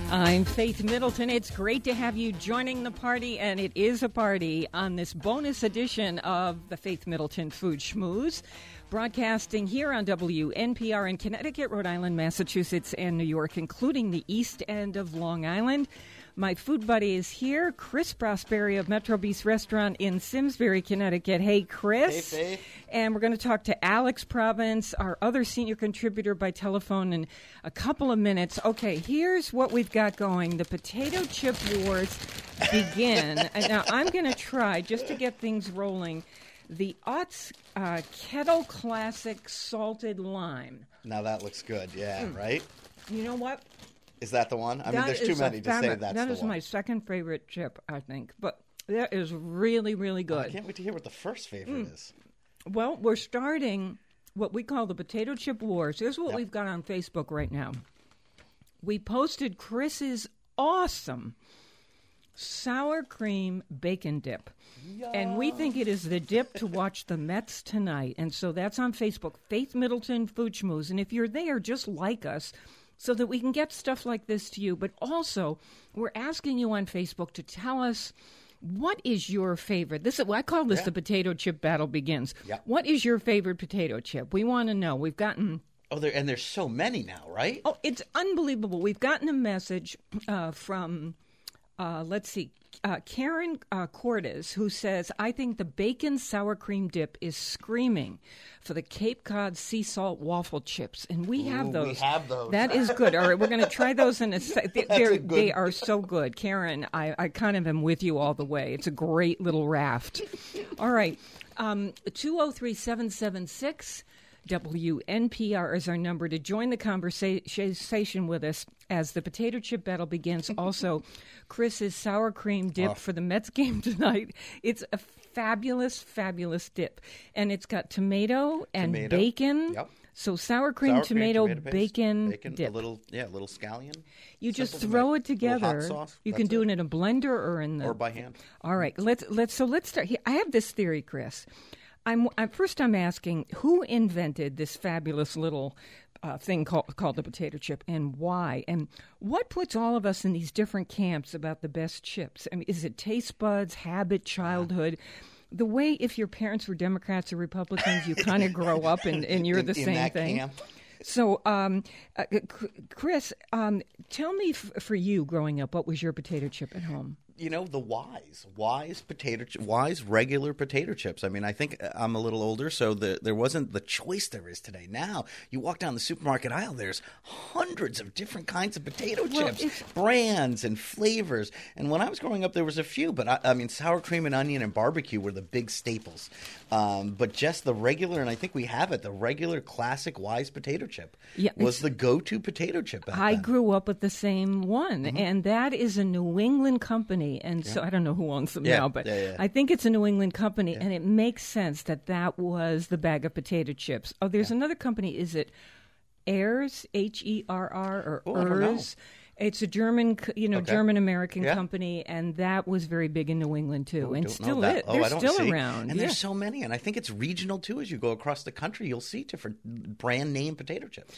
I'm Faith Middleton. It's great to have you joining the party, and it is a party on this bonus edition of the Faith Middleton Food Schmooze, broadcasting here on WNPR in Connecticut, Rhode Island, Massachusetts, and New York, including the east end of Long Island. My food buddy is here, Chris Prosperi of Metro Beast Restaurant in Simsbury, Connecticut. Hey, Chris. Hey, Faith. And we're going to talk to Alex Province, our other senior contributor, by telephone in a couple of minutes. Okay, here's what we've got going. The potato chip wars begin. And now I'm going to try, just to get things rolling, the Utz Kettle Classic Salted Lime. Now that looks good, right? You know what? Is that the one? I mean, there's too many to say that's the one. That is my second favorite chip, I think. But that is really, really good. I can't wait to hear what the first favorite is. Well, we're starting what we call the Potato Chip Wars. Here's what we've got on Facebook right now. We posted Chris's awesome sour cream bacon dip. Yum. And we think it is the dip to watch the Mets tonight. And so that's on Facebook, Faith Middleton Food Schmooze. And if you're there, just like us, so that we can get stuff like this to you. But also, we're asking you on Facebook to tell us, what is your favorite? I call this the potato chip battle begins. Yep. What is your favorite potato chip? We want to know. We've gotten... and there's so many now, right? Oh, it's unbelievable. We've gotten a message from, Karen Cordes, who says, I think the bacon sour cream dip is screaming for the Cape Cod sea salt waffle chips. And we have those. We have those. That is good. All right, we're going to try those in a second. They are so good. Karen, I kind of am with you all the way. It's a great little raft. All right, 203-776. WNPR is our number to join the conversation with us as the potato chip battle begins. Also, Chris's sour cream dip for the Mets game tonight. It's a fabulous, fabulous dip. And it's got tomato and bacon. Yep. So sour cream, tomato bacon dip. A little scallion. You just throw it together. Hot sauce. You can do it in a blender or in the... Or by hand. All right. Let's start here. I have this theory, Chris. I'm asking, who invented this fabulous little thing called the potato chip, and why? And what puts all of us in these different camps about the best chips? I mean, is it taste buds, habit, childhood? The way, if your parents were Democrats or Republicans, you kind of grow up and you're the same thing. Camp. So, Chris, tell me for you growing up, what was your potato chip at home? You know, the Wise regular potato chips. I mean, I think I'm a little older, so there wasn't the choice there is today. Now, you walk down the supermarket aisle, there's hundreds of different kinds of potato chips, brands and flavors. And when I was growing up, there was a few, but I mean, sour cream and onion and barbecue were the big staples. But just the regular, and I think we have it, the regular classic Wise potato chip was the go-to potato chip back then. I grew up with the same one, and that is a New England company. And so I don't know who owns them now, but I think it's a New England company, and it makes sense that was the bag of potato chips. Oh, there's another company. Is it Herr's, Herrr, or Herr's? It's a German, German-American company, and that was very big in New England, too. And still is. They're still around. And there's so many, and I think it's regional, too. As you go across the country, you'll see different brand name potato chips.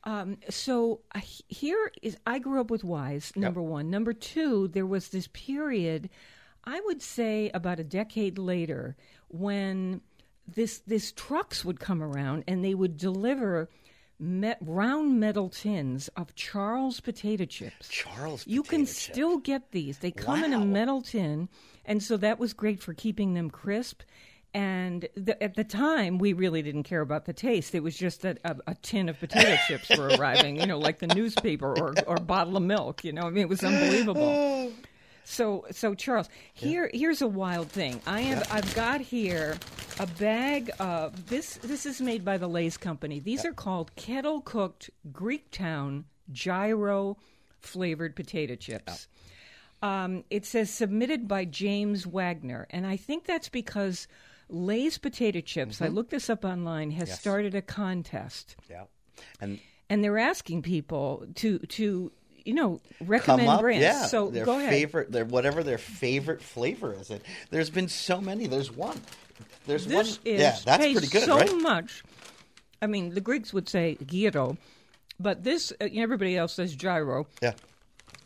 Here is, I grew up with Wise, number one. Number two, there was this period, I would say about a decade later, when this trucks would come around and they would deliver round metal tins of Charles potato chips. You can still get these. They come in a metal tin, and so that was great for keeping them crisp. And at the time, we really didn't care about the taste. It was just that a tin of potato chips were arriving, like the newspaper or a bottle of milk. I mean, it was unbelievable. So Charles, here's a wild thing. I've got here a bag of this. This is made by the Lay's Company. These are called kettle cooked Greektown gyro flavored potato chips. It says submitted by James Wagner, and I think that's because Lay's potato chips, I looked this up online, has started a contest. Yeah. And they're asking people to recommend brands. Yeah. So their go ahead. Whatever their favorite flavor is. There's been so many. There's one. That's pretty good, so right? much. I mean, the Greeks would say gyro, but this, everybody else says gyro. Yeah.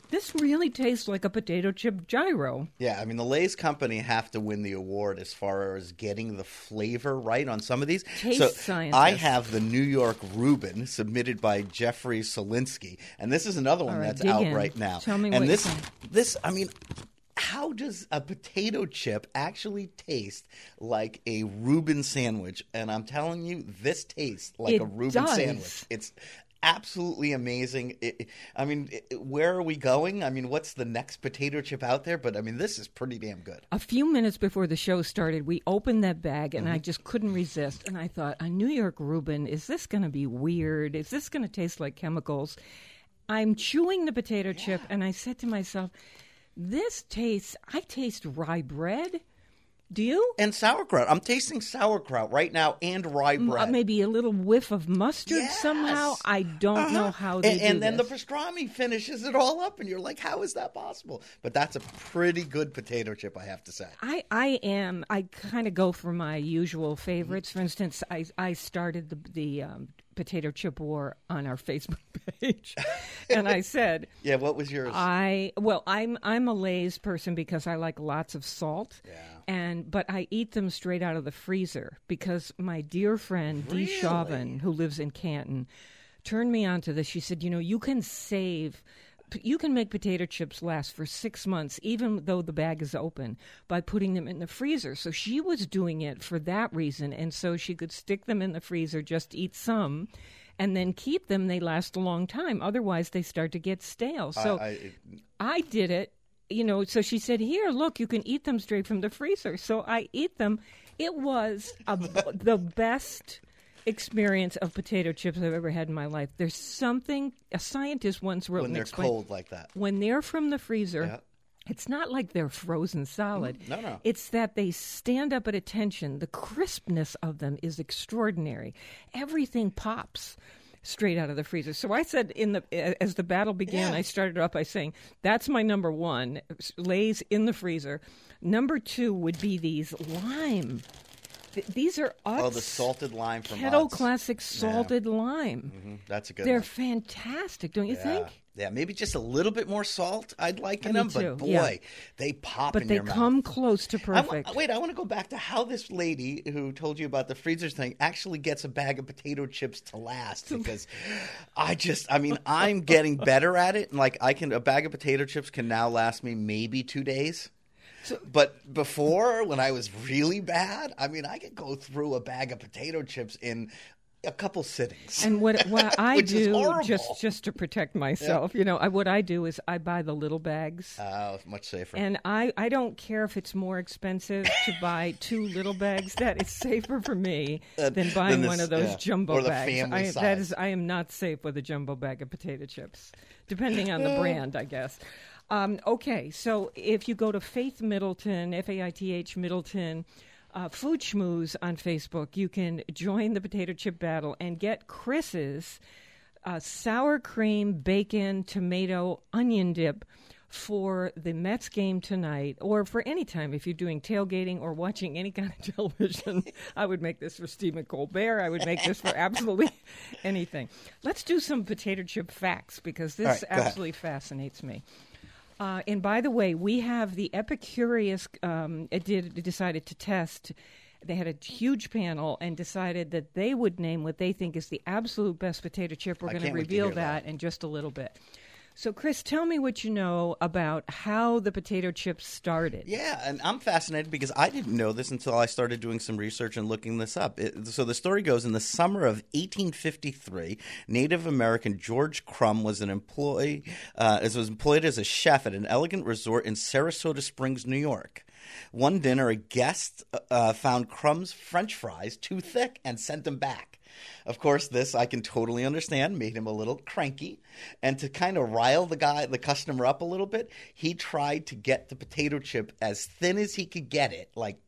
this really tastes like a potato chip gyro. Yeah, I mean, the Lay's company have to win the award as far as getting the flavor right on some of these. Taste scientist. I have the New York Reuben submitted by Jeffrey Solinsky, and this is another one that's out right now. Tell me and what this, I mean, how does a potato chip actually taste like a Reuben sandwich? And I'm telling you, this tastes like a Reuben sandwich. It's absolutely amazing. Where are we going? I mean, what's the next potato chip out there? But, I mean, this is pretty damn good. A few minutes before the show started, we opened that bag, and I just couldn't resist. And I thought, a New York Reuben, is this going to be weird? Is this going to taste like chemicals? I'm chewing the potato chip, and I said to myself, I taste rye bread. Do you? And sauerkraut. I'm tasting sauerkraut right now and rye bread. Maybe a little whiff of mustard somehow. I don't know how they do And then this. the pastrami finishes it all up, and you're like, how is that possible? But that's a pretty good potato chip, I have to say. I kind of go for my usual favorites. For instance, I started the potato chip war on our Facebook page, and I said, "Yeah, what was yours?" I'm a Lay's person because I like lots of salt. Yeah. But I eat them straight out of the freezer because my dear friend Dee Chauvin, who lives in Canton, turned me on to this. She said, you can make potato chips last for 6 months, even though the bag is open, by putting them in the freezer. So she was doing it for that reason, and so she could stick them in the freezer, just eat some, and then keep them. They last a long time. Otherwise, they start to get stale. So I did it. So she said, here, look, you can eat them straight from the freezer. So I eat them. It was the best experience of potato chips I've ever had in my life. There's something, a scientist once wrote when they're cold like that. When they're from the freezer, it's not like they're frozen solid. No. It's that they stand up at attention. The crispness of them is extraordinary. Everything pops straight out of the freezer. So I said as the battle began, I started off by saying, that's my number one, Lay's in the freezer. Number two would be these lime. These are Utz. Oh, the salted lime from Keto Utz. Classic salted lime. Mm-hmm. That's a good They're one. fantastic, don't you think? Yeah, maybe just a little bit more salt I'd like in them, too. but boy, they pop in your mouth. But they come close to perfect. I want to go back to how this lady who told you about the freezers thing actually gets a bag of potato chips to last, because I'm getting better at it. And a bag of potato chips can now last me maybe 2 days. But before, when I was really bad, I could go through a bag of potato chips in a couple sittings. And what I do just to protect myself, Yeah. What I do is I buy the little bags. Oh, much safer. And I don't care if it's more expensive to buy 2 little bags. That is safer for me than buying one of those jumbo or the bags. Family size. I am not safe with a jumbo bag of potato chips, depending on the brand, I guess. Okay, so if you go to Faith Middleton, Faith Middleton, Food Schmooze on Facebook, you can join the potato chip battle and get Chris's sour cream, bacon, tomato, onion dip for the Mets game tonight, or for any time if you're doing tailgating or watching any kind of television. I would make this for Stephen Colbert. I would make this for absolutely anything. Let's do some potato chip facts, because this absolutely fascinates me. And by the way, we have the Epicurious decided to test. They had a huge panel and decided that they would name what they think is the absolute best potato chip. We're going to reveal that in just a little bit. So, Chris, tell me what you know about how the potato chips started. Yeah, and I'm fascinated because I didn't know this until I started doing some research and looking this up. So the story goes, in the summer of 1853, Native American George Crumb was employed as a chef at an elegant resort in Sarasota Springs, New York. One dinner, a guest found Crumb's French fries too thick and sent them back. Of course, this I can totally understand, made him a little cranky. And to kind of rile the customer up a little bit, he tried to get the potato chip as thin as he could get it, like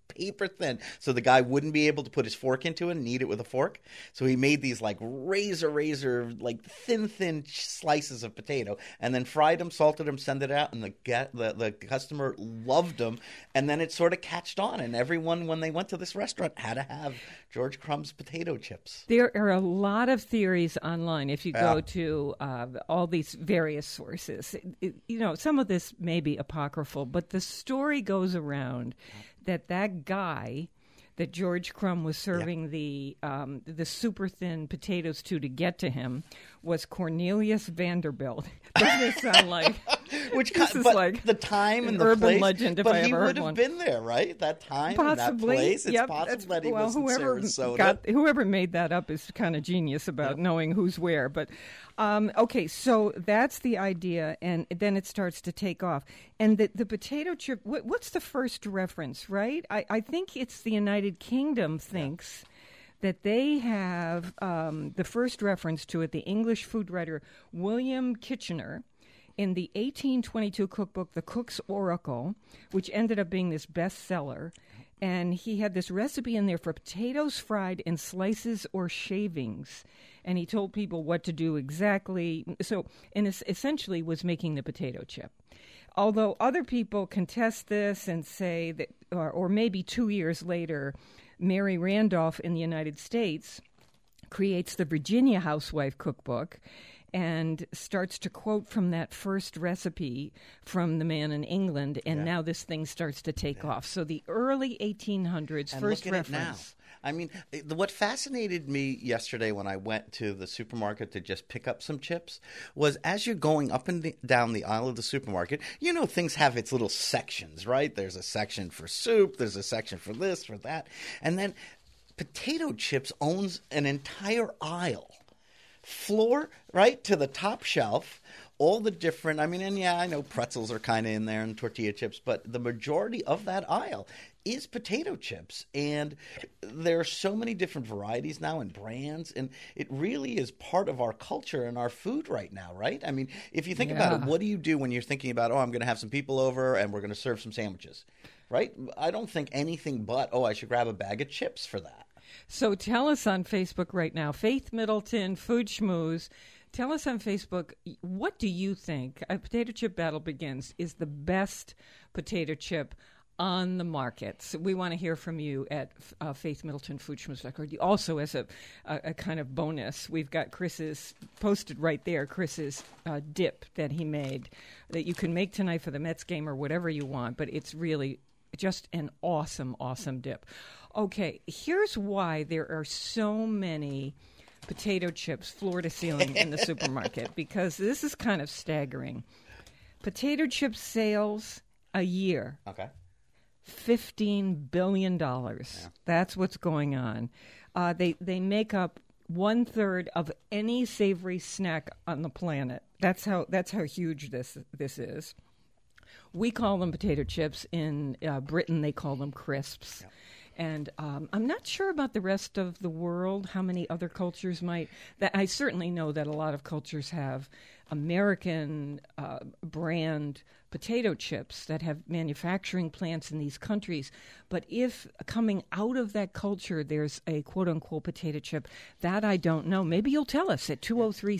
paper thin, so the guy wouldn't be able to put his fork into it and eat it with a fork. So he made these like razor, like thin slices of potato, and then fried them, salted them, sent it out, and the customer loved them. And then it sort of catched on, and everyone, when they went to this restaurant, had to have George Crumb's potato chips. There are a lot of theories online if you go to all these various sources. Some of this may be apocryphal, but the story goes around that guy that George Crumb was serving the super thin potatoes to get to him was Cornelius Vanderbilt. Doesn't it sound like like the time and the urban place, legend? If but I ever he heard would have one. been there, right? That time Possibly. and that place. It's Yep, possible that he was in whoever Sarasota. Whoever made that up is kind of genius about knowing who's where. But okay, so that's the idea, and then it starts to take off. And the potato chip. What's the first reference? Right? I think it's the United Kingdom thinks that they have the first reference to it. The English food writer William Kitchener, in the 1822 cookbook, The Cook's Oracle, which ended up being this bestseller. And he had this recipe in there for potatoes fried in slices or shavings. And he told people what to do exactly. So, and essentially was making the potato chip. Although other people contest this and say that, or maybe 2 years later, Mary Randolph in the United States creates the Virginia Housewife Cookbook and starts to quote from that first recipe from the man in England, and now this thing starts to take off. So the early 1800s, and first look at reference. It now. I mean, what fascinated me yesterday when I went to the supermarket to just pick up some chips was as you're going up and down the aisle of the supermarket, things have its little sections, right? There's a section for soup, there's a section for this, for that. And then potato chips owns an entire aisle. Floor, right, to the top shelf, all the different, I know pretzels are kind of in there and tortilla chips, but the majority of that aisle is potato chips. And there are so many different varieties now and brands, and it really is part of our culture and our food right now, right? I mean, if you think about it, what do you do when you're thinking about, I'm going to have some people over and we're going to serve some sandwiches, right? I don't think anything but, I should grab a bag of chips for that. So tell us on Facebook right now, Faith Middleton, Food Schmooze. Tell us on Facebook, what do you think, A Potato Chip Battle Begins, is the best potato chip on the market? So we want to hear from you at Faith Middleton, foodschmooze.com. Also, as a kind of bonus, we've got Chris's, posted right there, Chris's dip that he made that you can make tonight for the Mets game or whatever you want, but it's really just an awesome, awesome dip. Okay, here's why there are so many potato chips floor to ceiling in the supermarket, because this is kind of staggering. Potato chip sales a year. Okay. $15 billion. That's what's going on. They make up 1/3 of any savory snack on the planet. That's how huge this is. We call them potato chips. In Britain, they call them crisps. Yeah. And I'm not sure about the rest of the world, how many other cultures might. I certainly know that a lot of cultures have American brand potato chips that have manufacturing plants in these countries. But if coming out of that culture there's a quote-unquote potato chip, that I don't know. Maybe you'll tell us at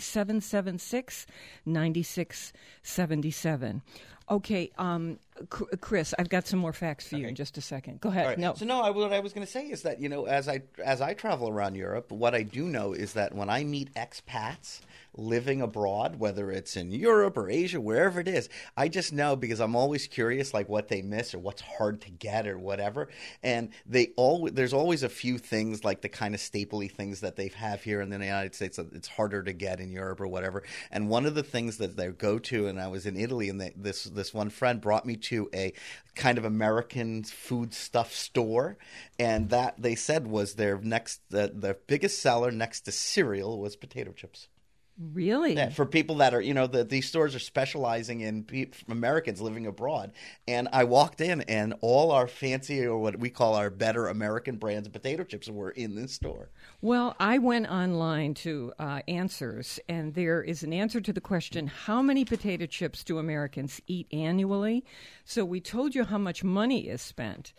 203-776-9677. Okay, Chris, I've got some more facts for you in just a second. Go ahead. Right. No. So what I was going to say is that, as I travel around Europe, what I do know is that when I meet expats living abroad, whether it's in Europe or Asia, wherever it is, I just know because I'm always curious, like what they miss or what's hard to get or whatever. And there's always a few things like the kind of stapley things that they have here in the United States that it's harder to get in Europe or whatever. And one of the things that they go to, and I was in Italy, and this one friend brought me to a kind of American food stuff store, and that they said was their the biggest seller next to cereal was potato chips. Really? Yeah, for people that are, these stores are specializing in Americans living abroad. And I walked in, and all our fancy, or what we call our better American brands of potato chips were in this store. Well, I went online to Answers, and there is an answer to the question, how many potato chips do Americans eat annually? So we told you how much money is spent.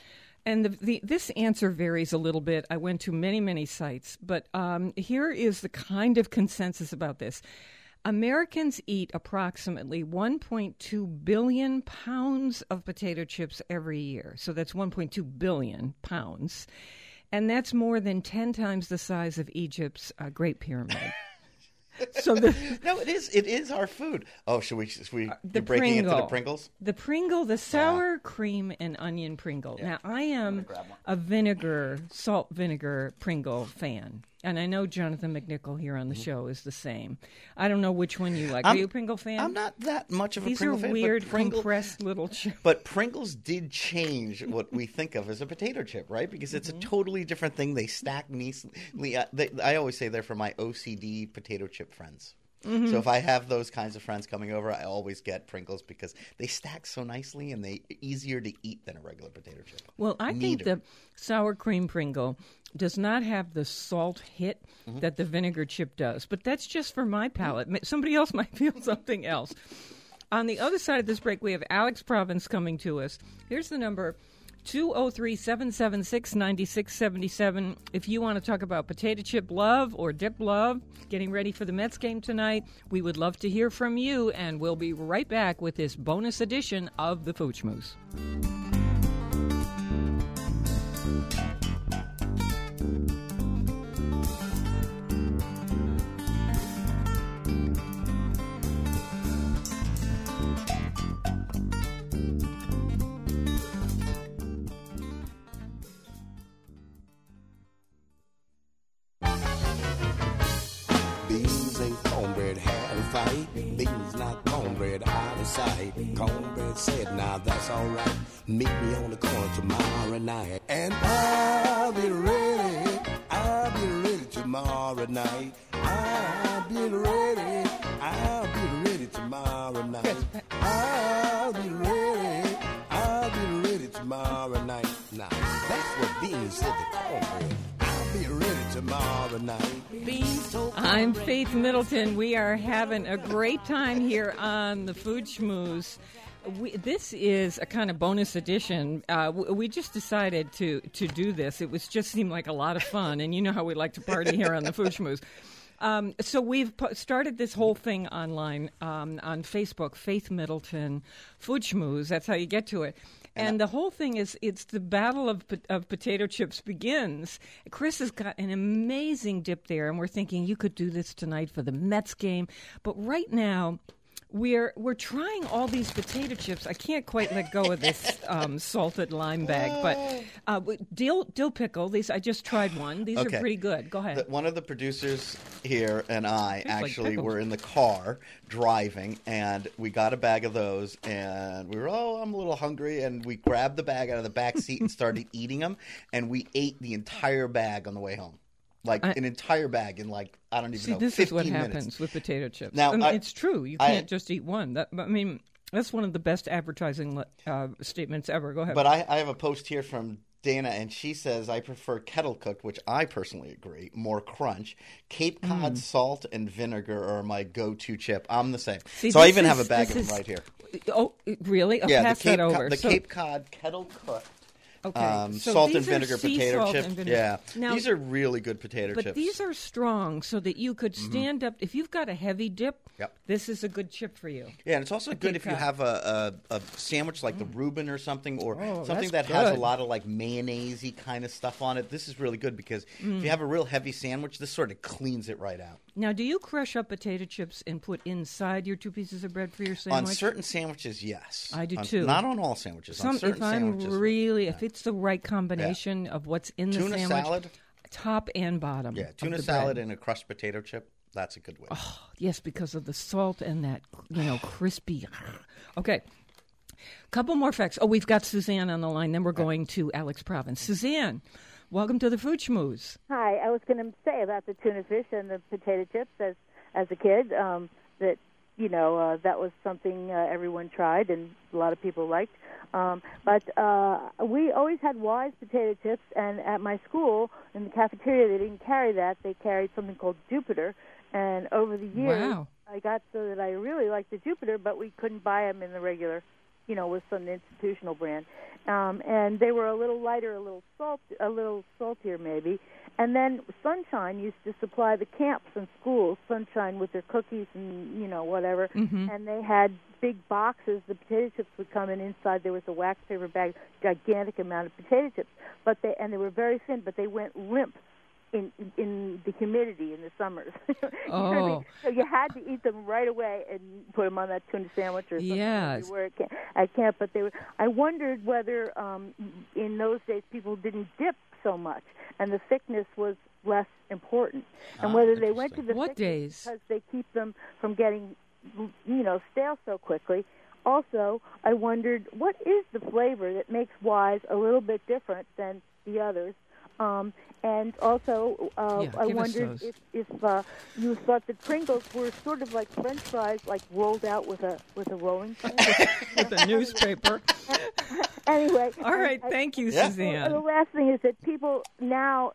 And this answer varies a little bit. I went to many, many sites, but here is the kind of consensus about this. Americans eat approximately 1.2 billion pounds of potato chips every year. So that's 1.2 billion pounds. And that's more than 10 times the size of Egypt's Great Pyramid. So no, it is. It is our food. Oh, should we the breaking Pringle. into the Pringles? The Pringle, the sour cream and onion Pringle. Yeah. Now, I am a salt vinegar Pringle fan. And I know Jonathan McNichol here on the show is the same. I don't know which one you like. Are you a Pringle fan? I'm not that much of a These Pringle are fan. weird, compressed little chips. But Pringles did change what we think of as a potato chip, right? Because it's a totally different thing. They stack nicely. I always say they're for my OCD potato chip friends. So if I have those kinds of friends coming over, I always get Pringles because they stack so nicely and they're easier to eat than a regular potato chip. Well, I think the sour cream Pringle does not have the salt hit that the vinegar chip does. But that's just for my palate. Somebody else might feel something else. On the other side of this break, we have Alex Province coming to us. Here's the number, 203-776-9677. If you want to talk about potato chip love or dip love, getting ready for the Mets game tonight, we would love to hear from you, and we'll be right back with this bonus edition of the Fooch Moose. Beans not cornbread out of sight. Cornbread said, now that's alright. Meet me on the corner tomorrow night. And I'll be ready. I'll be ready tomorrow night. I'll be ready. I'll be ready tomorrow night. I'll be ready. I'll be ready tomorrow night. Now, that's what Beans said to cornbread. I'll be ready tomorrow night. I'm Faith Middleton. We are having a great time here on the Food Schmooze. This is a kind of bonus edition. We just decided to do this. It was just seemed like a lot of fun, and you know how we like to party here on the Food Schmooze. So we've started this whole thing online on Facebook, Faith Middleton Food Schmooze. That's how you get to it. And the whole thing is, it's the battle of potato chips begins. Chris has got an amazing dip there, and we're thinking you could do this tonight for the Mets game. But right now, we're trying all these potato chips. I can't quite let go of this salted lime bag, but dill pickle. These I just tried one. These are pretty good. Go ahead. One of the producers here and I actually were in the car driving, and we got a bag of those, and we were, I'm a little hungry, and we grabbed the bag out of the back seat and started eating them, and we ate the entire bag on the way home. An entire bag in I don't even know, 15 minutes. See, this is what happens with potato chips. Now, it's true. You can't just eat one. That's one of the best advertising statements ever. Go ahead. But I have a post here from Dana, and she says, I prefer kettle cooked, which I personally agree, more crunch. Cape Cod salt and vinegar are my go-to chip. I'm the same. See, so I even have a bag of them right here. Oh, really? I'll pass that over. The Cape Cod kettle cooked. Okay. Salt and vinegar potato chips. Yeah. Now, these are really good potato chips. But these are strong so that you could stand up. If you've got a heavy dip, this is a good chip for you. Yeah, and it's also good if you have a sandwich like the Reuben or something, or something that good. has a lot of mayonnaise-y kind of stuff on it. This is really good because if you have a real heavy sandwich, this sort of cleans it right out. Now, do you crush up potato chips and put inside your 2 pieces of bread for your sandwich? On certain sandwiches, yes. I do too. Not on all sandwiches. On certain sandwiches. If it's the right combination of what's in the tuna sandwich, salad, top and bottom. Yeah, tuna salad and a crushed potato chip. That's a good way. Oh, yes, because of the salt and that crispy. Okay. Couple more facts. Oh, we've got Suzanne on the line. Then we're going to Alex Province. Suzanne, welcome to the Food Schmooze. Hi. I was going to say about the tuna fish and the potato chips as a kid that that was something everyone tried and a lot of people liked. But we always had Wise potato chips, and at my school in the cafeteria they didn't carry that. They carried something called Jupiter, and over the years I got so that I really liked the Jupiter, but we couldn't buy them in the regular was some institutional brand. And they were a little lighter, a little saltier maybe. And then Sunshine used to supply the camps and schools, Sunshine with their cookies and, whatever. Mm-hmm. And they had big boxes. The potato chips would come in. Inside there was a wax paper bag, gigantic amount of potato chips. And they were very thin, but they went limp in the humidity in the summers. Oh. So you had to eat them right away and put them on that tuna sandwich or something. Yes. I can't, but I wondered whether in those days people didn't dip so much and the thickness was less important. And whether they went to the What thickness days? because they keep them from getting, stale so quickly. Also, I wondered what is the flavor that makes Wise a little bit different than the others. And also, I wondered if you thought that Pringles were sort of like French fries, like rolled out with a rolling pin. With a newspaper. Anyway. All right, thank you, Suzanne. The last thing is that people now,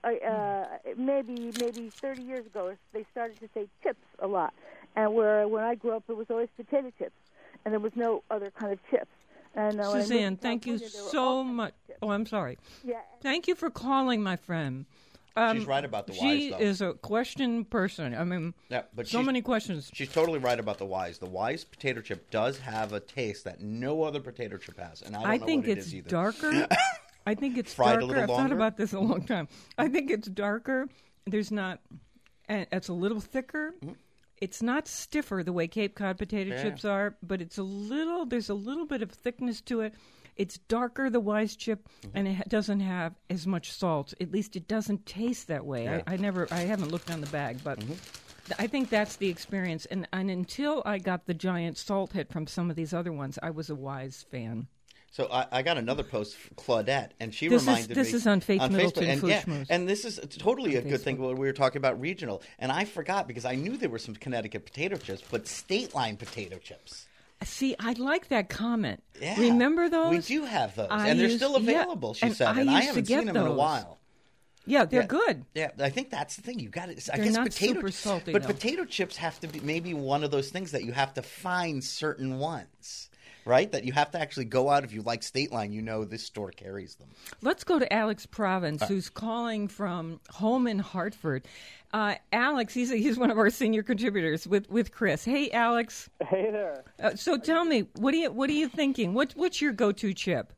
maybe 30 years ago, they started to say chips a lot. And when I grew up, it was always potato chips, and there was no other kind of chips. And, Suzanne, thank you so much. Oh, I'm sorry. Yeah. Thank you for calling, my friend. She's right about the Wise, She though. is a question person. I mean, but so many questions. She's totally right about the Wise. The Wise potato chip does have a taste that no other potato chip has, and I don't know think what it it's is either. darker. I think it's Fried a darker. little I've thought longer? about this a long time. I think it's darker. There's not, and it's a little thicker. Mm-hmm. It's not stiffer the way Cape Cod potato chips are, but there's a little bit of thickness to it. It's darker, the Wise chip, and it doesn't have as much salt. At least it doesn't taste that way. Yeah. I haven't looked on the bag, but I think that's the experience. And until I got the giant salt hit from some of these other ones, I was a Wise fan. So I got another post from Claudette, and she This reminded me. this is on Faith Middleton and, Food Schmooze. and this is totally a good Facebook. thing when we were talking about regional. And I forgot because I knew there were some Connecticut potato chips, but State Line potato chips. See, I like that comment. Yeah. Remember those? We do have those, I and they're used- still available, she and said. I And I used to haven't get seen them in a those. while. Yeah, they're Yeah. good. Yeah, I think that's the thing. You got it. I They're guess not potato, super salty, but though. potato chips have to be maybe one of those things that you have to find certain ones, right? That you have to actually go out if you like State Line. This store carries them. Let's go to Alex Province, who's calling from home in Hartford. Alex, he's one of our senior contributors with Chris. Hey, Alex. Hey there. So tell me, what are you thinking? What's your go-to chip?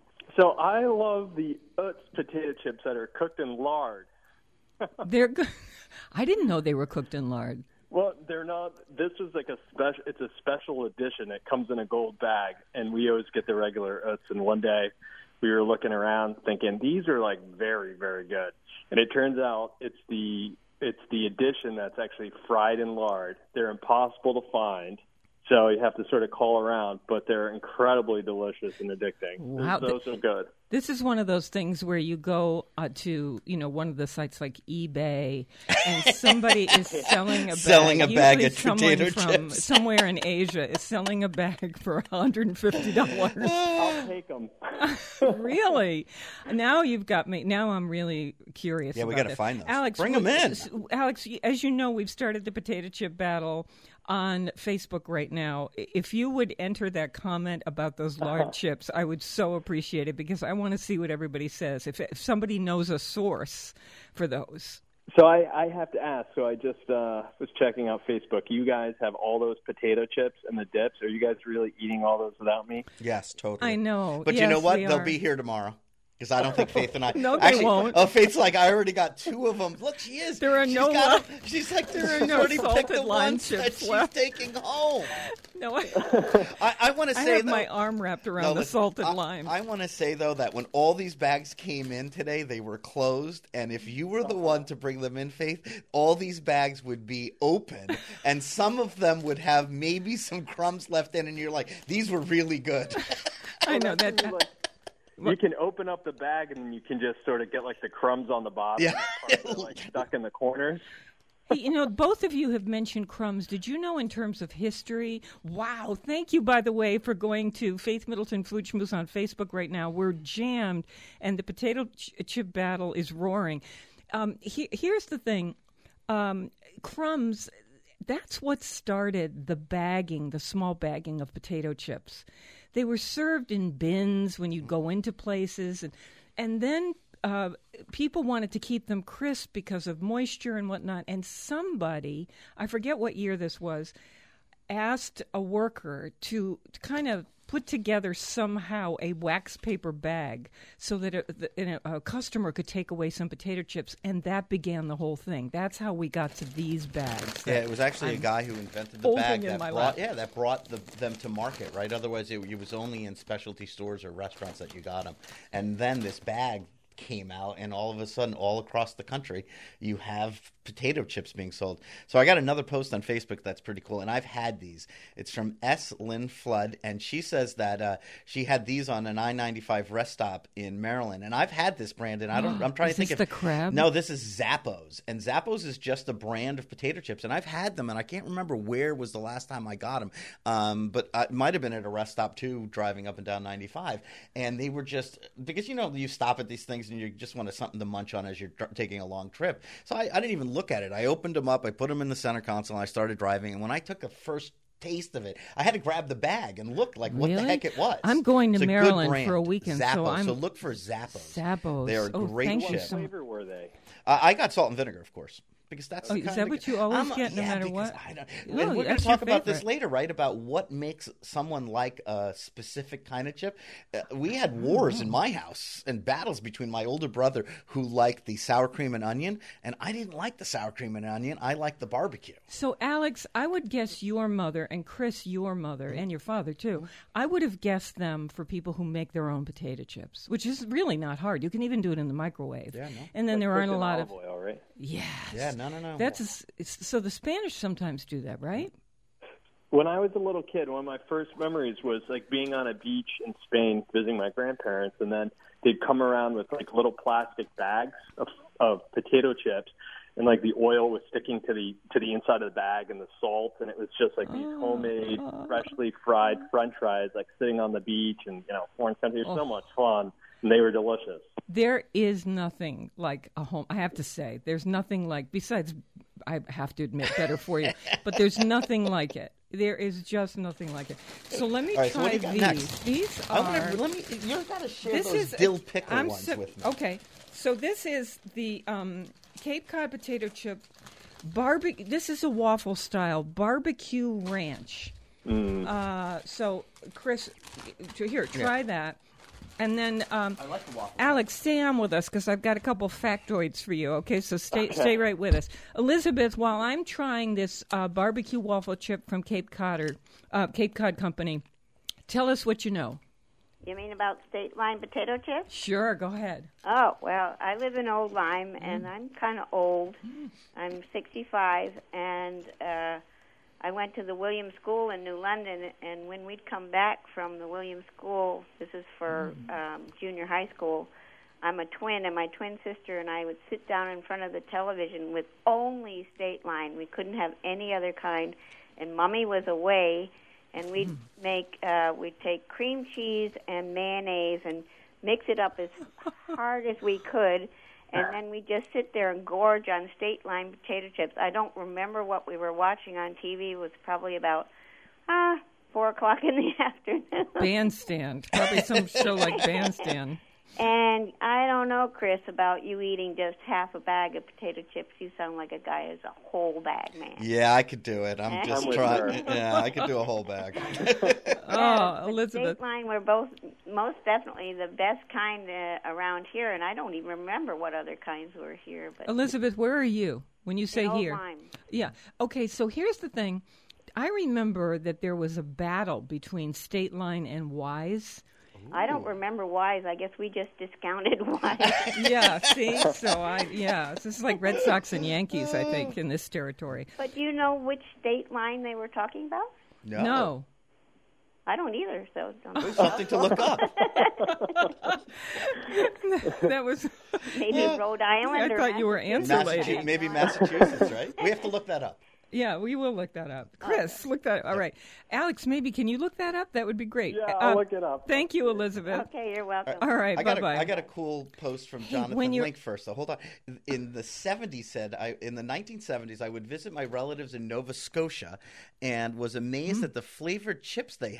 So I love the Utz potato chips that are cooked in lard. They're good. I didn't know they were cooked in lard. Well, they're not. This is like it's a special edition. It comes in a gold bag, and we always get the regular Utz. And one day we were looking around thinking, these are like very, very good. And it turns out it's the edition that's actually fried in lard. They're impossible to find. So you have to sort of call around, but they're incredibly delicious and addicting. Wow. Those are good. This is one of those things where you go to, one of the sites like eBay, and somebody is selling a bag. Selling a bag Usually of someone potato from chips. somewhere in Asia is selling a bag for $150. I'll take them. Really? Now you've got me. Now I'm really curious. Yeah, we got gotta find those. Alex, Bring 'em in. Alex, as you know, we've started the potato chip battle on Facebook right now. If you would enter that comment about those lard chips, I would so appreciate it because I want to see what everybody says. If somebody knows a source for those. So I have to ask. So I just was checking out Facebook. You guys have all those potato chips and the dips. Are you guys really eating all those without me? Yes, totally. I know. But you Yes, know what? we They'll are. be here tomorrow. Because I don't think Faith and I... No, they Actually, won't. Oh, Faith's like, I already got 2 of them. Look, she is. There are She's no got left. them. She's like, There are she's no already picked salted the lime ones that chips she's left. taking home. No, I want to I say, have though, my arm wrapped around No, the listen, salted lime. I want to say, though, that when all these bags came in today, they were closed. And if you were the one to bring them in, Faith, all these bags would be open. And some of them would have maybe some crumbs left in. And you're like, these were really good. I know that. You can open up the bag and you can just sort of get like the crumbs on the bottom. Yeah. And parts are, like stuck in the corners. Hey, both of you have mentioned crumbs. Did you know in terms of history? Wow. Thank you, by the way, for going to Faith Middleton Food Schmooze on Facebook right now. We're jammed, and the potato chip battle is roaring. Here's the thing. Crumbs, that's what started the bagging, the small bagging of potato chips. they were served in bins when you'd go into places, and then people wanted to keep them crisp because of moisture and whatnot. And somebody, I forget what year this was, asked a worker to kind of put together somehow a wax paper bag so that a customer could take away some potato chips, and that began the whole thing. That's how we got to these bags. Yeah, it was actually a guy who invented the bag that brought them to market, right? Otherwise, it was only in specialty stores or restaurants that you got them. And then this bag came out, and all of a sudden, all across the country, you have potato chips being sold. So I got another post on Facebook that's pretty cool, and I've had these. It's from S. Lynn Flood, and she says that she had these on an I-95 rest stop in Maryland, and I've had this brand, and I'm trying to think of the crab. No, this is Zappos, and Zappos is just a brand of potato chips, and I've had them, and I can't remember where was the last time I got them, but it might have been at a rest stop too, driving up and down 95, and they were just because you stop at these things and you just want something to munch on as you're taking a long trip. So I didn't even look at it. I opened them up, I put them in the center console, and I started driving. And when I took a first taste of it, I had to grab the bag and look like what the heck it was. I'm going to Maryland for a weekend, Zappos. So look for Zappos. Zappos. They are great chips. What flavor were they? I got salt and vinegar, of course. Because that's is that what you always get no matter what? And we're going to talk about this later, right? About what makes someone like a specific kind of chip. We had wars in my house and battles between my older brother who liked the sour cream and onion, and I didn't like the sour cream and onion. I liked the barbecue. So, Alex, I would guess your mother, and Chris, your mother, and your father, too. I would have guessed them for people who make their own potato chips, which is really not hard. You can even do it in the microwave. Yeah, no. And then there aren't a lot of oil, right? Yes. Yeah, no. So the Spanish sometimes do that, right? When I was a little kid, one of my first memories was like being on a beach in Spain visiting my grandparents, and then they'd come around with like little plastic bags of potato chips, and like the oil was sticking to the inside of the bag and the salt, and it was just like these homemade, freshly fried French fries, like sitting on the beach, and foreign country. It was so much fun. And they were delicious. There is nothing like a home. I have to say, there's nothing like, besides, I have to admit, better for you, but there's nothing like it. There is just nothing like it. So let me try so what do you got these. Next? These are. You've got to share those dill pickle ones with me. Okay, so this is the Cape Cod potato chip barbecue. This is a waffle style barbecue ranch. So Chris, here, try that. And then, I like the waffle. Alex, stay on with us because I've got a couple factoids for you. Okay, so stay right with us. Elizabeth, while I'm trying this barbecue waffle chip from Cape Cod Company, tell us what you know. You mean about State Line potato chips? Sure, go ahead. Oh, well, I live in Old Lyme, and I'm kind of old. I'm 65, and I went to the Williams School in New London, and when we'd come back from the Williams School, this is for junior high school, I'm a twin, and my twin sister and I would sit down in front of the television with only State Line. We couldn't have any other kind, and Mommy was away, and we'd take cream cheese and mayonnaise and mix it up as hard as we could, and then we just sit there and gorge on State Line potato chips. I don't remember what we were watching on TV. It was probably about 4 o'clock in the afternoon. Bandstand. Probably some show like Bandstand. And I don't know, Chris, about you eating just half a bag of potato chips. You sound like a guy who's a whole bag man. Yeah, I could do it. I'm just trying. Yeah, I could do a whole bag. Elizabeth. State Line were both most definitely the best kind around here, and I don't even remember what other kinds were here. But Elizabeth, where are you when you say here? Old Lyme. Yeah. Okay, so here's the thing. I remember that there was a battle between State Line and Wise. I don't remember Wise. I guess we just discounted Wise. Yeah, see? So, this is like Red Sox and Yankees, I think, in this territory. But do you know which State Line they were talking about? No. I don't either, so don't. There's something to look up. That was... Maybe Rhode Island I thought you were answer lady. Maybe Massachusetts, right? We have to look that up. Yeah, we will look that up. Chris, look that up. All right. Alex, maybe can you look that up? That would be great. Yeah, I'll look it up. Thank you, Elizabeth. Okay, you're welcome. All right, bye-bye. I got a cool post from Jonathan Link first, so hold on. In the 70s, in the 1970s, I would visit my relatives in Nova Scotia and was amazed at the flavored chips they had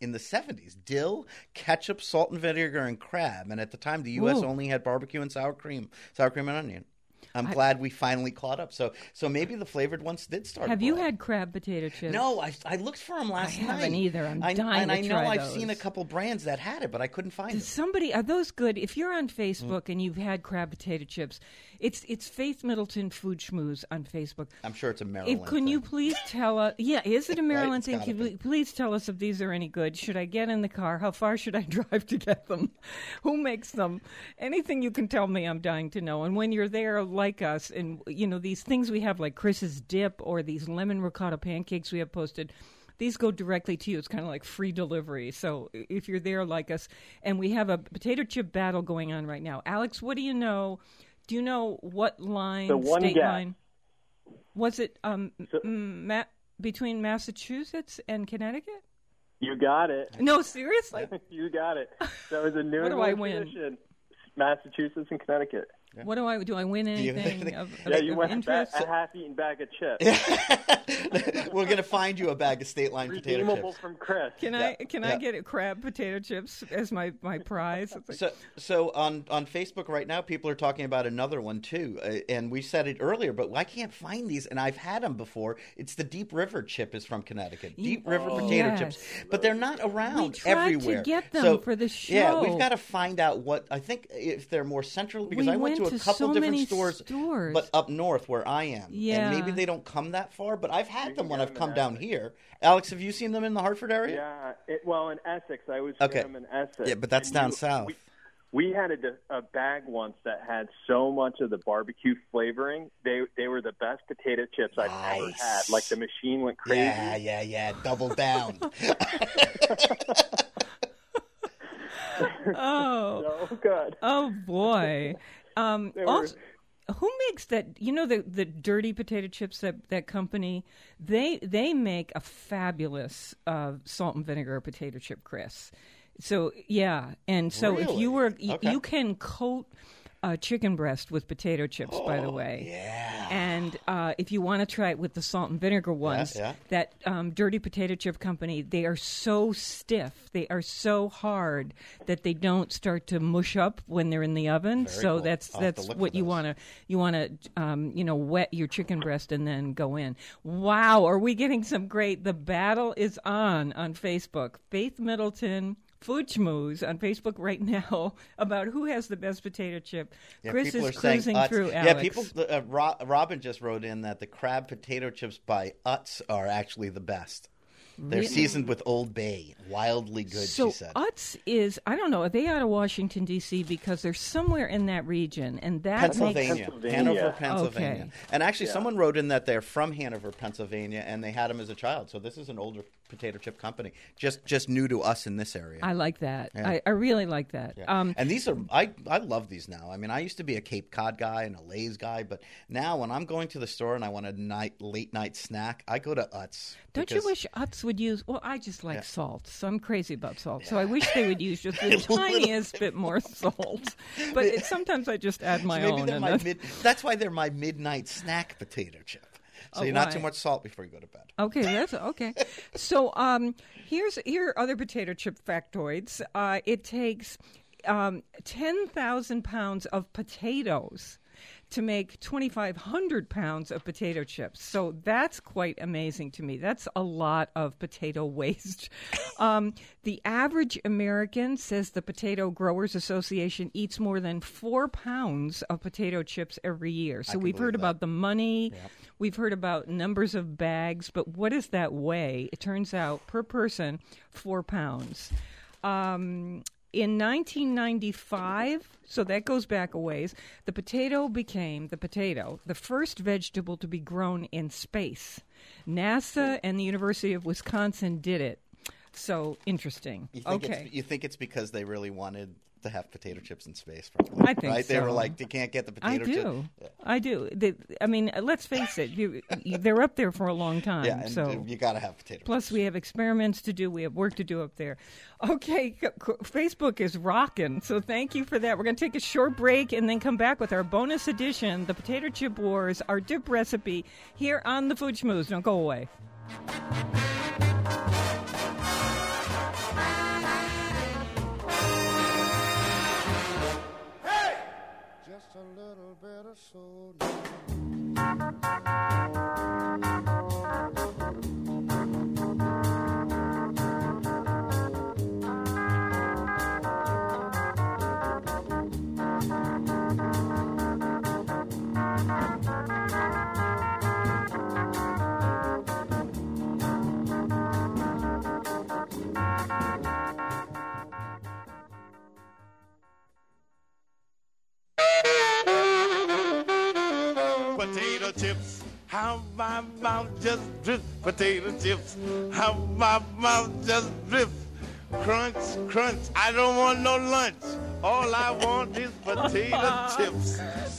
in the 70s. Dill, ketchup, salt and vinegar, and crab. And at the time, the U.S. only had barbecue and sour cream and onion. I'm glad we finally caught up. So maybe the flavored ones did start. Have you had crab potato chips? No, I looked for them last night. I haven't either. I'm dying to try And I know I've those. seen a couple brands that had it, but I couldn't find them. Are those good? If you're on Facebook and you've had crab potato chips, it's Faith Middleton Food Schmooze on Facebook. I'm sure it's a Maryland Can thing. you please tell us? Yeah, is it a Maryland It's thing? gotta Can be. you please tell us if these are any good? Should I get in the car? How far should I drive to get them? Who makes them? Anything you can tell me, I'm dying to know. And when you're there, like us, and these things we have, like Chris's dip or these lemon ricotta pancakes we have posted. These go directly to you. It's kind of like free delivery. So if you're there like us, and we have a potato chip battle going on right now. Alex, what do you know? Do you know what line, The one state guess. line? Was it between Massachusetts and Connecticut? You got it. No, seriously? You got it. So it was a New What do I England win? tradition. Massachusetts and Connecticut. What do I win anything of You went interest? a half-eaten bag of chips. We're going to find you a bag of State Line potato Redeemable chips. from Chris. Can I get a crab potato chips as my prize? It's like- So on Facebook right now, people are talking about another one too, and we said it earlier, but I can't find these, and I've had them before. It's the Deep River chip is from Connecticut. Deep River potato yes. chips, but they're not around We tried to everywhere. get them So, for the Yeah, show. we've got to find out what I think if they're more central because We I went to a went to couple so different many stores, stores. but up north where I am, Yeah. and maybe they don't come that far. But I've had them when get I've them come in down here. Alex, have you seen them in the Hartford area? Yeah. In Essex. I was Okay. them in Essex. Yeah, but that's And down south. We had a bag once that had so much of the barbecue flavoring. They were the best potato chips I've ever had. Like the machine went crazy. Yeah. Double down. Oh, So good. oh boy. were- Also, who makes that? The dirty potato chips, that company. They make a fabulous salt and vinegar potato chip, Chris. So yeah, and so if you were, Okay. you can coat chicken breast with potato chips, by the way. Yeah. And if you want to try it with the salt and vinegar ones, yeah. that dirty potato chip company, they are so stiff, they are so hard that they don't start to mush up when they're in the oven. Very So cool. that's I'll have to that's look what for you those. want to wet your chicken breast and then go in. Wow, are we getting some great? The battle is on Facebook. Faith Middleton. Food Schmooze on Facebook right now about who has the best potato chip. Yeah, Chris people is are saying cruising Utz. through Yeah, Alex. people. Robin just wrote in that the crab potato chips by Utz are actually the best. They're Really? seasoned with Old Bay. Wildly good, So she said. Utz is, I don't know, are they out of Washington, D.C.? Because they're somewhere in that region. And that Pennsylvania. makes... Hanover, Pennsylvania. Okay. And actually, someone wrote in that they're from Hanover, Pennsylvania, and they had them as a child. So this is an older potato chip company, just new to us in this area. I like that. Yeah. I really like that. Yeah. And these are, I love these now. I mean, I used to be a Cape Cod guy and a Lay's guy, but now when I'm going to the store and I want a late night snack, I go to Utz. Don't you because- wish Utz would use, well, I just like salt, so I'm crazy about salt. So I wish they would use just the tiniest bit more salt. But sometimes I just add my So maybe own. they're and my that's- that's why they're my midnight snack potato chip. So Oh, you're not why? too much salt before you go to bed. Okay, that's okay. So here are other potato chip factoids. It takes 10,000 pounds of potatoes to make 2,500 pounds of potato chips. So that's quite amazing to me. That's a lot of potato waste. The average American, says the Potato Growers Association, eats more than 4 pounds of potato chips every year. So can we've heard believe about that. the money. We've heard about numbers of bags. But what does that weigh? It turns out, per person, 4 pounds. In 1995, so that goes back a ways, the potato became the first vegetable to be grown in space. NASA and the University of Wisconsin did it. So interesting. You think it's because they really wanted to have potato chips in space? Probably, I think right? They were so. like, they can't get the I potato chips. do. I do. I mean, let's face it. They're up there for a long time. Yeah, and so you got to have potato Plus, chips. we have experiments to do. We have work to do up there. Okay, Facebook is rocking, so thank you for that. We're going to take a short break and then come back with our bonus edition, the Potato Chip Wars, our dip recipe, here on the Food Schmooze. Don't go away. Potato chips, how my mouth just drips. Potato chips, how my mouth just drips. Crunch, crunch, I don't want no lunch. All I want is potato chips.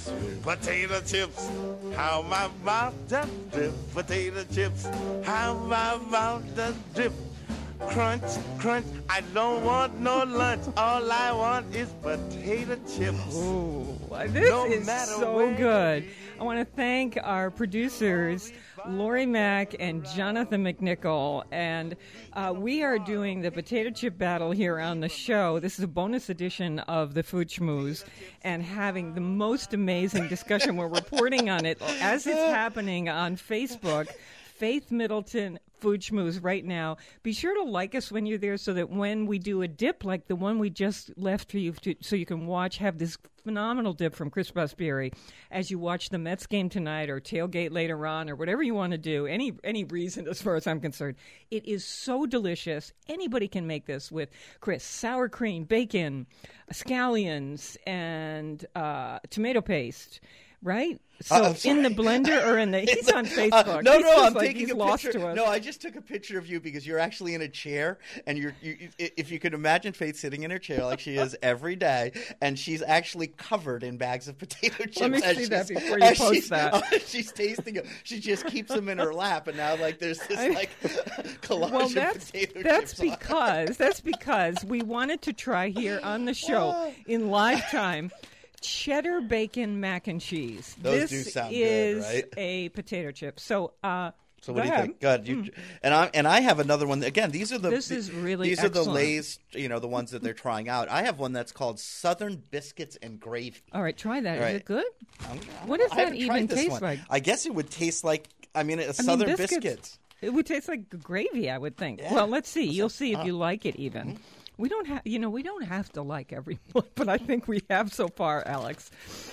Potato chips, how my mouth just drips. Potato chips, how my mouth just drips. Crunch, crunch, I don't want no lunch. All I want is potato chips. Ooh, this is so good. I want to thank our producers, Lori Mack and Jonathan McNichol. And we are doing the potato chip battle here on the show. This is a bonus edition of the Food Schmooze, and having the most amazing discussion. We're reporting on it as it's happening on Facebook. Faith Middleton Food Schmooze right now. Be sure to like us when you're there so that when we do a dip like the one we just left for you so you can have this phenomenal dip from Chris Prosperi as you watch the Mets game tonight or tailgate later on or whatever you want to do, any reason as far as I'm concerned. It is so delicious. Anybody can make this with Chris. Sour cream, bacon, scallions, and tomato paste. Right? So in the blender or in the... He's on Facebook. No, I'm like taking a lost picture. To us. No, I just took a picture of you because you're actually in a chair, and if you could imagine Faith sitting in her chair like she is every day, and she's actually covered in bags of potato chips. Let me see that before you post that. She's tasting them. She just keeps them in her lap, and now there's this collage of potato chips. That's because we wanted to try here on the show in live time cheddar bacon mac and cheese. Those do sound good, right? This is a potato chip. So what do you think? Good. And I have another one. Again, these are the excellent. are the Lay's, the ones that they're trying out. I have one that's called Southern Biscuits and Gravy. All right, try that. Right. Is it good? What does that even taste like? I guess it would taste like Southern biscuits. It would taste like gravy, I would think. Yeah. Well, let's see. You'll see if you like it even. Mm-hmm. We don't have to like everyone, but I think we have so far, Alex.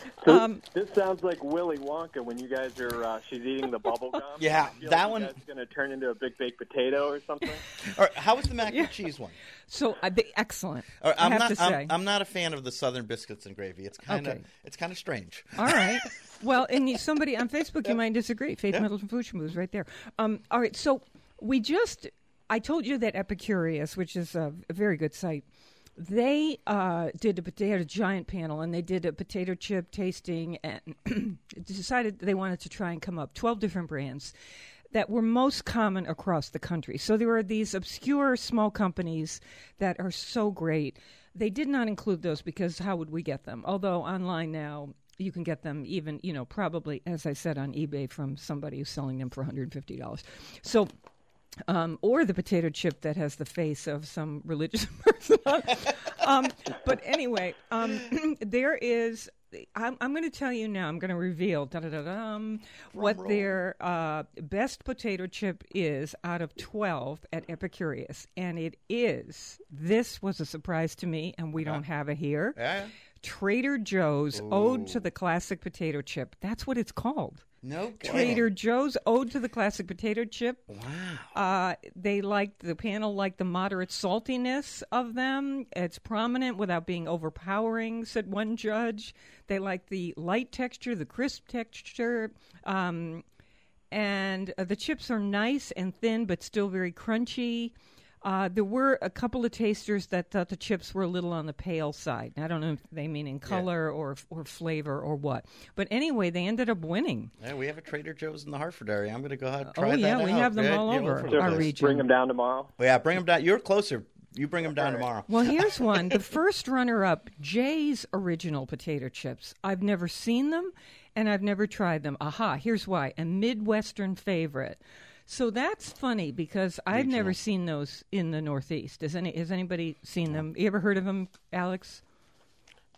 So this sounds like Willy Wonka when you guys are she's eating the bubble gum. Yeah, that one. You guys going to turn into a big baked potato or something. All right, how was the mac and cheese one? So excellent. Right, I have to say, I'm not a fan of the Southern biscuits and gravy. It's kind of strange. All right. Well, and somebody on Facebook, you might disagree. Faith Middleton Food Schmooze right there. All right, so I told you that Epicurious, which is a very good site, they did a potato giant panel, and they did a potato chip tasting and decided they wanted to try and come up 12 different brands that were most common across the country. So there were these obscure small companies that are so great. They did not include those because how would we get them? Although online now, you can get them even, probably, as I said, on eBay from somebody who's selling them for $150. So... or the potato chip that has the face of some religious person on it. But anyway, there is... I'm going to tell you now, I'm going to reveal what their best potato chip is out of 12 at Epicurious. And this was a surprise to me, and we don't have it here. Yeah. Trader Joe's Ode to the Classic Potato Chip. That's what it's called. No kidding. Trader Joe's Ode to the Classic Potato Chip. Wow. The panel liked the moderate saltiness of them. It's prominent without being overpowering, said one judge. They like the light texture, the crisp texture. And the chips are nice and thin, but still very crunchy. There were a couple of tasters that thought the chips were a little on the pale side. I don't know if they mean in color or flavor or what. But anyway, they ended up winning. Yeah, we have a Trader Joe's in the Hartford area. I'm going to go ahead and try that out. Oh, yeah, we have them all over our region. Bring them down tomorrow? Well, yeah, bring them down. You're closer. You bring them down tomorrow. Well, here's one. The first runner-up, Jay's Original Potato Chips. I've never seen them, and I've never tried them. Aha, here's why. A Midwestern favorite. So that's funny because I've never seen those in the Northeast. Has anybody seen them? You ever heard of them, Alex?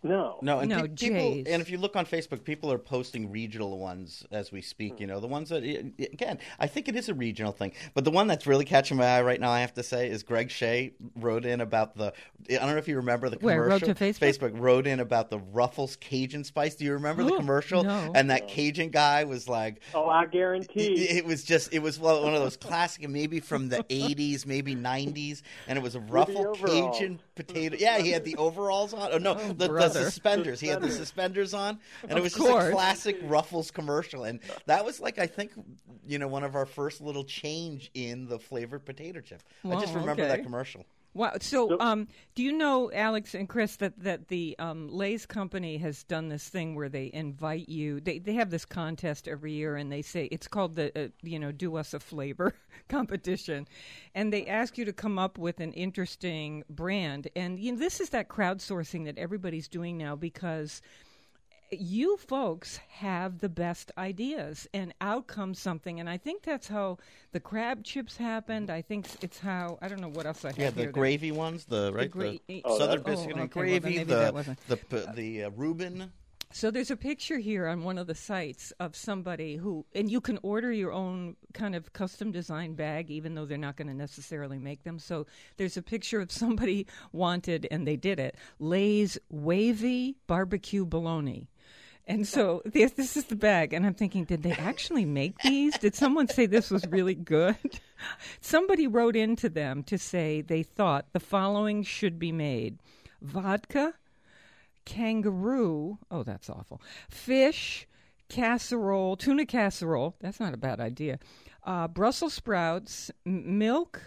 No. And No, people, Jay's. and if you look on Facebook, people are posting regional ones as we speak. You know, the ones that, again, I think it is a regional thing. But the one that's really catching my eye right now, I have to say, is Greg Shea wrote in about the, I don't know if you remember the commercial. Where, wrote to Facebook? Wrote in about the Ruffles Cajun Spice. Do you remember the commercial? No. And that Cajun guy was like, Oh, I guarantee. it was one of those classic, maybe from the 80s, maybe 90s, and it was a Ruffles overalls. Cajun potato. Yeah, he had the overalls on. Oh, no, the brother. suspenders. He had the suspenders on, and it Of was just course. a classic Ruffles commercial. And that was like, I think, one of our first little change in the flavored potato chip. I just Wow, remember okay. that commercial. Wow. So, do you know, Alex and Chris, that the Lay's company has done this thing where they invite you? They have this contest every year, and they say it's called the Do Us a Flavor competition, and they ask you to come up with an interesting brand. And this is that crowdsourcing that everybody's doing now, because you folks have the best ideas, and out comes something. And I think that's how the crab chips happened. I think it's how, I don't know what else I have Yeah, here. the gravy ones, the Southern Biscuit and okay, well, gravy, then maybe that wasn't. the Reuben. So there's a picture here on one of the sites of somebody who, and you can order your own kind of custom design bag, even though they're not going to necessarily make them. So there's a picture of somebody wanted, and they did it, Lay's Wavy Barbecue Bologna. And so this is the bag, and I'm thinking, did they actually make these? Did someone say this was really good? Somebody wrote into them to say they thought the following should be made: vodka, kangaroo, oh, that's awful, fish, casserole, tuna casserole, that's not a bad idea, Brussels sprouts, milk,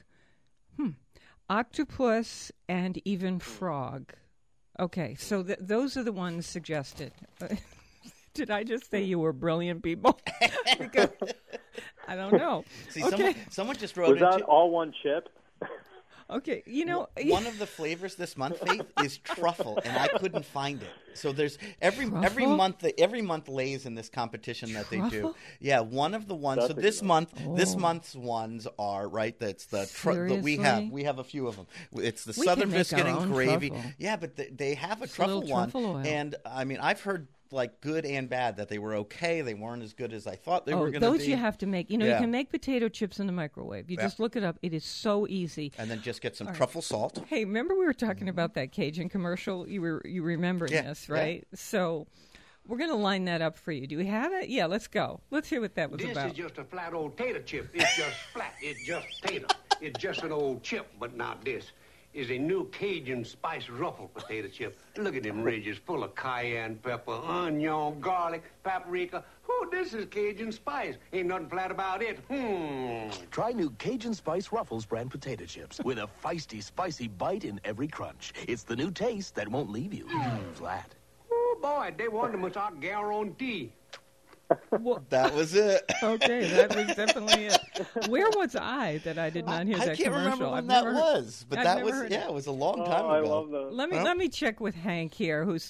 octopus, and even frog. Okay, so those are the ones suggested. Did I just say you were brilliant people? Because I don't know. See, Okay. someone just wrote Was that all one chip? Okay, one of the flavors this month, Faith, is truffle, and I couldn't find it. So there's every month Lay's in this competition that they do. Truffle? Yeah, one of the ones. That's so this month, this Oh. month's ones are right. That's we Seriously? have a few of them. It's the We Southern can make Biscuit our and own gravy. truffle. Yeah, but they have a It's a truffle little one, truffle oil. and I mean I've heard like good and bad that they were okay. They weren't as good as I thought they were going to be. Those you have to make. You Yeah. can make potato chips in the microwave. You Yeah. just look it up. It is so easy. And then just get some truffle salt. Hey, remember we were talking about that Cajun commercial? You remembering Yeah, this, right? Yeah. So we're going to line that up for you. Do we have it? Yeah, let's go. Let's hear what that was This about. is just a flat old tater chip. It's just flat. It's just tater. It's just an old chip, but not this. Is a new Cajun spice ruffle potato chip. Look at them ridges full of cayenne pepper, onion, garlic, paprika. Oh, this is Cajun spice. Ain't nothing flat about it. Try new Cajun Spice Ruffles brand potato chips with a feisty, spicy bite in every crunch. It's the new taste that won't leave you flat. Oh, boy, they want them I guarantee. That was it. Okay, that was definitely it. Where was I that I did not hear I that can't commercial? remember when I've that never was, but I've that never was heard it was a long time I ago. love those. Let me check with Hank here, who's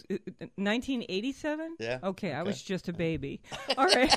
1987. Yeah. Okay, I was just a baby. All right,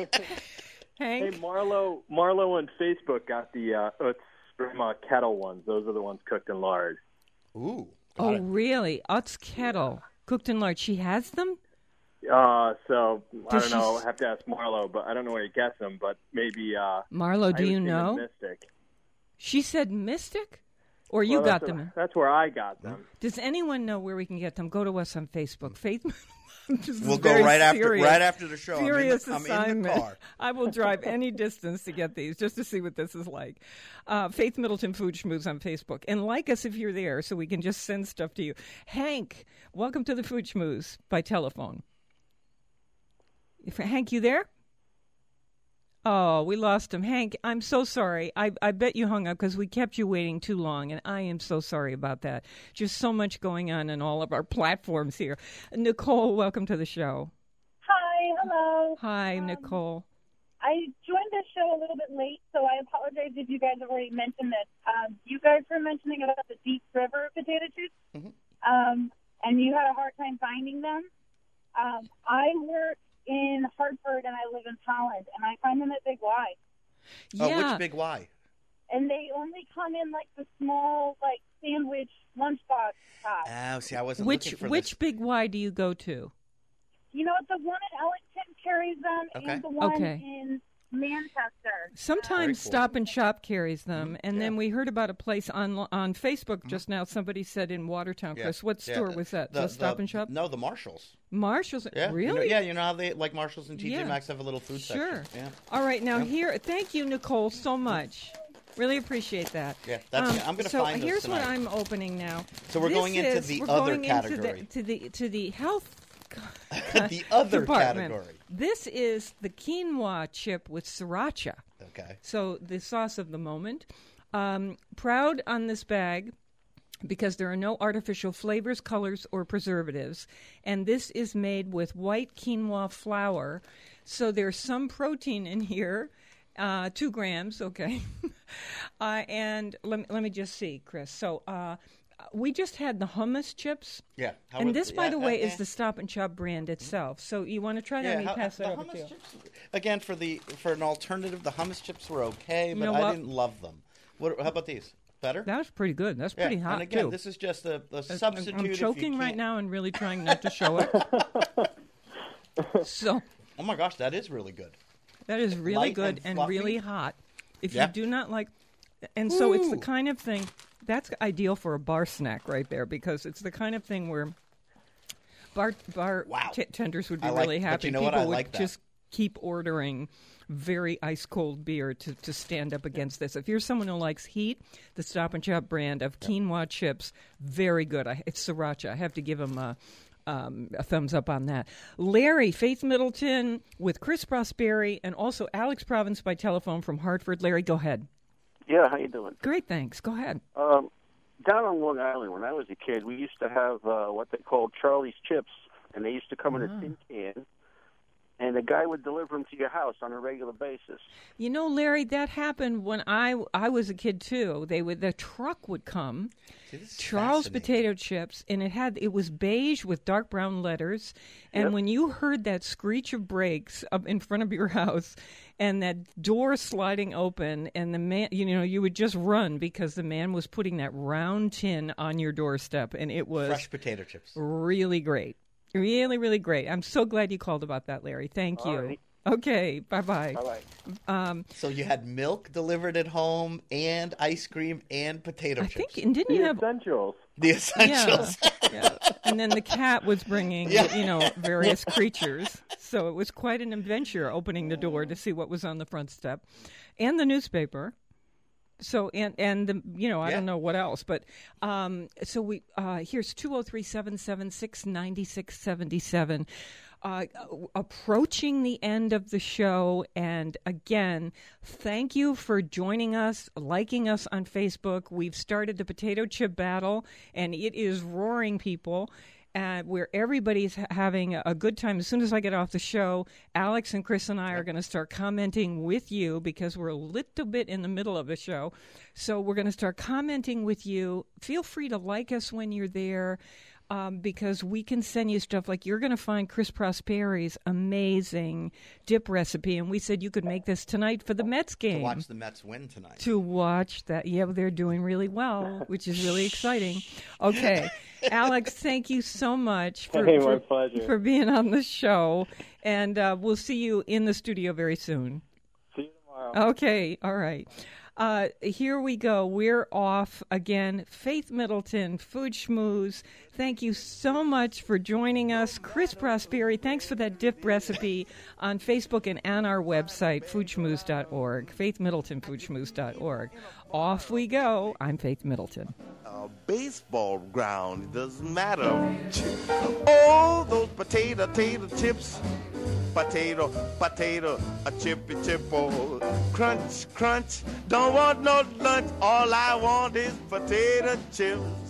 Hank. Hey, Marlo on Facebook got the Utz Grandma kettle ones. Those are the ones cooked in lard. Ooh. Oh, really? Utz kettle cooked in lard. She has them. So I Does don't know. she- I have to ask Marlo, but I don't know where he gets them. But maybe Marlo, do I you was thinking know? Mystic. She said Mystic, or you Well, got that's them. That's where I got them. Does anyone know where we can get them? Go to us on Facebook. Faith. This is We'll go very right serious. after the show. Serious I'm in assignment. the car. I will drive any distance to get these just to see what this is like. Faith Middleton Food Schmooze on Facebook. And like us if you're there so we can just send stuff to you. Hank, welcome to the Food Schmooze by telephone. Hank, you there? Oh, we lost him. Hank, I'm so sorry. I bet you hung up because we kept you waiting too long, and I am so sorry about that. Just so much going on all of our platforms here. Nicole, welcome to the show. Hi, hello. Hi, Nicole. I joined the show a little bit late, so I apologize if you guys have already mentioned this. You guys were mentioning about the Deep River potato chips, and you had a hard time finding them. I work in Hartford, and I live in Holland, and I find them at Big Y. Oh, which Big Y? and they only come in like the small like sandwich lunchbox size. Oh, see, I wasn't looking for Which this. Big Y do you go to? You know, the one in Ellington carries them, Okay. and the one Okay. in Manchester. Sometimes cool. Stop and Shop carries them, and Yeah. then we heard about a place on Facebook just now. Somebody said in Watertown, Yeah. Chris. What Yeah. store was that? The Stop and Shop? No, the Marshalls. Marshalls. Yeah. Really? You know how they like Marshalls and TJ Yeah. Maxx have a little food Sure. section. Yeah. All right, now Yeah. here. Thank you, Nicole, so much. Really appreciate that. Yeah, that's. I'm going to so find those here's tonight. what I'm opening now. So we're going into the other category. To the health The other department. category. This is the quinoa chip with sriracha. Okay. So the sauce of the moment. Proud on this bag because there are no artificial flavors, colors, or preservatives. And this is made with white quinoa flour. So there's some protein in here, 2 grams, okay. And let me just see, Chris. So we just had the hummus chips. Yeah. And this, by the way, is the Stop and Shop brand itself. So you want to try that? Let me pass the that over to you. hummus chips. Again, for an alternative, the hummus chips were okay, but know I what? didn't love them. How about these? Better? That was pretty good. That's pretty hot, And again, too. this is just a substitute. I'm if choking you right can't- now and really trying not to show it. So Oh my gosh, that is really good. that is really Light good and and really fluffy. hot. If Yeah. you do not like, and so it's the Ooh. kind of thing that's ideal for a bar snack right there because it's the kind of thing where bar Wow. tenders would be I like- really but happy. you know People what? I would like that. just keep ordering very ice cold beer to stand up against this. If you're someone who likes heat, the Stop and Shop brand of quinoa chips, very good. It's sriracha. I have to give them a thumbs up on that. Larry, Faith Middleton with Chris Prosperi and also Alex Province by telephone from Hartford. Larry, go ahead. Yeah, how you doing? Great, thanks. Go ahead. Down on Long Island, when I was a kid, we used to have what they called Charlie's Chips, and they used to come in a tin can, and the guy would deliver them to your house on a regular basis. You know, Larry, that happened when I was a kid too. The truck would come, See, this is Charles fascinating. potato chips, and it was beige with dark brown letters. And Yep. when you heard that screech of brakes up in front of your house, and that door sliding open, and the man, you would just run because the man was putting that round tin on your doorstep, and it was Fresh potato chips. really great. Really, really great. I'm so glad you called about that, Larry. Thank you. Alrighty. Okay, bye-bye. Bye-bye. So you had milk delivered at home, and ice cream, and potato I chips. think, and didn't you have Essentials. The essentials. Yeah. And then the cat was bringing, various creatures. So it was quite an adventure opening the door to see what was on the front step, and the newspaper. So and the I don't know what else, but so we here's 203-776-9677. Approaching the end of the show, and again, thank you for joining us, liking us on Facebook. We've started the potato chip battle, and it is roaring, people. Where everybody's having a good time. As soon as I get off the show, Alex and Chris and I are going to start commenting with you because we're a little bit in the middle of the show. So we're going to start commenting with you. Feel free to like us when you're there. Because we can send you stuff like you're going to find Chris Prosperi's amazing dip recipe, and we said you could make this tonight for the Mets game. To watch the Mets win tonight. To watch that. Yeah, they're doing really well, which is really exciting. Okay. Alex, thank you so much My pleasure. for being on the show, and we'll see you in the studio very soon. See you tomorrow. Okay, all right. Here we go. We're off again. Faith Middleton, Food Schmooze. Thank you so much for joining us. Chris Prosperi, thanks for that dip recipe on Facebook and on our website, foodschmooze.org. Faith Middleton, foodschmooze.org. Off we go. I'm Faith Middleton. A baseball ground, it doesn't matter. Oh, those potato chips. Potato, a chippy chip, oh, crunch, crunch. Don't want no lunch, all I want is potato chips.